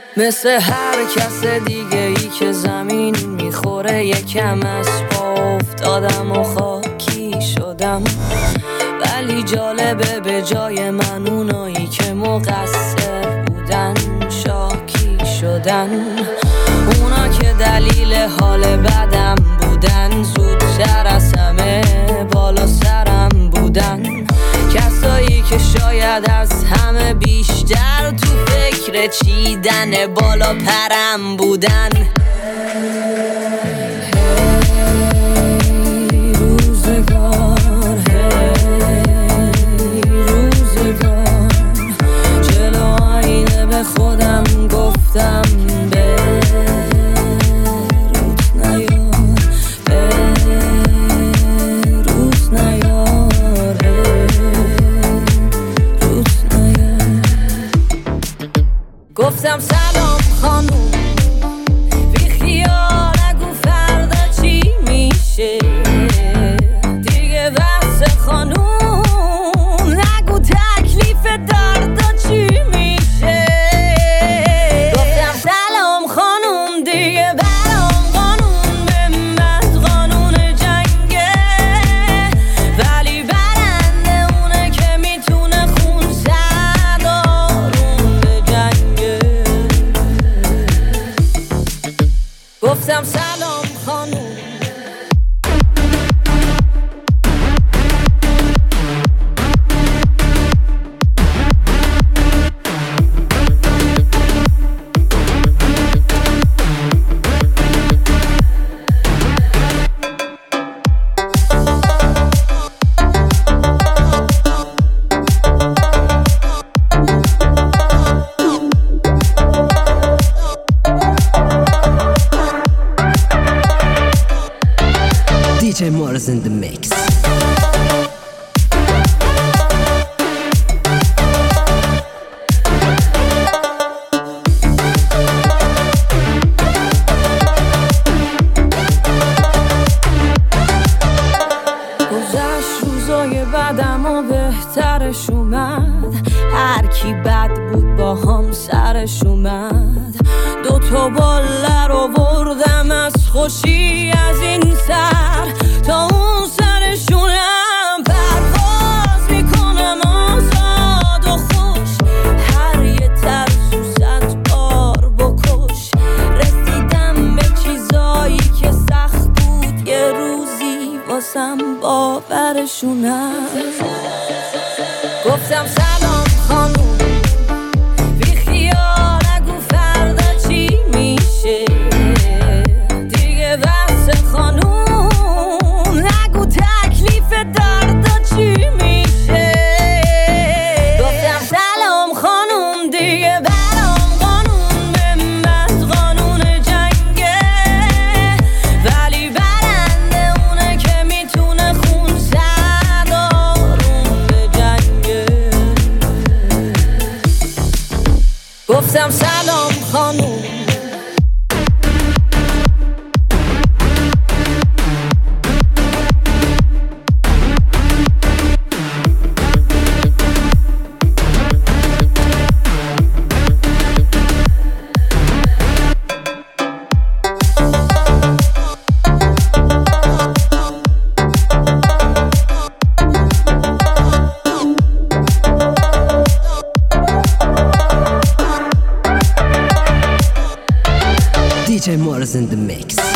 مثل هر کس دیگه ای که زمین میخوره یکم از پا افتادم و خاکی شدم، ولی جالبه به جای من اونایی که مقصر بودن شاکی شدن. اونا که دلیل حال بدم بودن زودتر از همه بالا سرم بودن. کسایی که شاید از همه بیشتر تو فکر چیدن بالا پرم بودن. روزگار جلو آینه به خودم گفتم گفتم سلام خانوم، بی خیال نگو فردا چی میشه دیگه، بس خانوم نگو تکلیف دردا چی میشه. گفتم سلام خانوم، دیگه برام قانون به من قانون جنگه، ولی برنده اونه که میتونه خون زد آروم به جنگه. گفتم سلام خانوم، DJ Morris in the mix. گذشت روزای بعدم و بهترش اومد، هر کی بد بود با هم سرش اومد. 2 باله رو بردم از خوشی از این سر تا اون سرشونم، پرواز میکنم آزاد و خوش، هر یه ترسو 100 بار بکش. رسیدم به چیزایی که سخت بود یه روزی واسم باورشونم. گفتم سلام خانوم، بی خیال نگو فردا چی میشه دیگه، بس خانوم نگو تکلیف دردا چی میشه. گفتم سلام خانوم، دیگه برام قانون به من قانون جنگه، ولی برنده اونه که میتونه خون زد آروم به جنگه. گفتم سلام خانوم، DJ Morris in the mix.